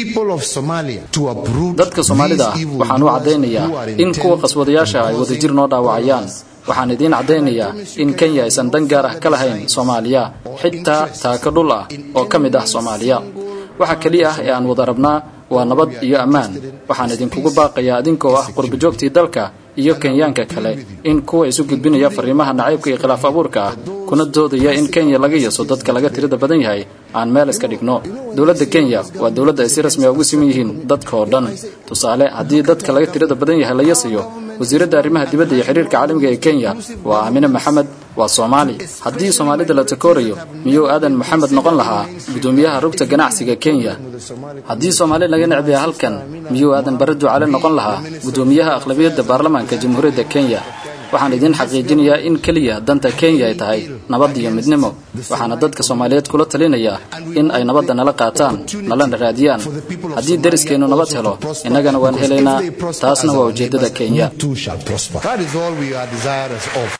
dadka Soomaalida waxaan u cadeynayaa in kuwa qaswadayaasha ay wadajir noo dhaawacayaan waxaan idin cadeynayaa in Kenya aysan dan gaar ah ka lahayn Soomaaliya xitaa taaka dhul ah oo kamid ah Soomaaliya waxa kaliya ah ee aan wada rabnaa waa nabad iyo ammaan waxaan idinkugu baaqayaa idinkoo ah qurbo joogtii dalka iyo Kenyaanka kale in kuwa isu gudbinaya fariimaha nacaybka iyo khilaaf abuurka kuna doodaya in Kenya laga yeeso dadka laga tirada badan yahay aan meel iska dhigno dawladda Kenya waa dawladda ay si rasmi ah ugu siman yihiin dadka oo dhan tusaale haddii dadka laga tirada badan yahay la yeesayo wasiirada arrimaha dibadda iyo xiriirka caalamiga ee Kenya waa Amina Maxamed waa Soomaali haddii Soomaalida la takoorayo miyuu aadan Maxamed noqon lahaa gudoomiyaha rugta ganacsiga Kenya haddii Soomaali laga nacbiyo halkan miyuu aadan Barado Cali noqon lahaa gudoomiyaha aqlabiyadda baarlamaanka jamhuuriyadda Kenya waxaan idin xaqiijinayaa in kaliya danta Kenya ay tahay nabad iyo midnimo waxaana dadka Soomaaliyeed kula talinayaa in ay nabadda nala qaataan nalana raadiyaan haddii dariskeenu nabad helo innagana waan helaynaa taasna waa ujeedada Kenya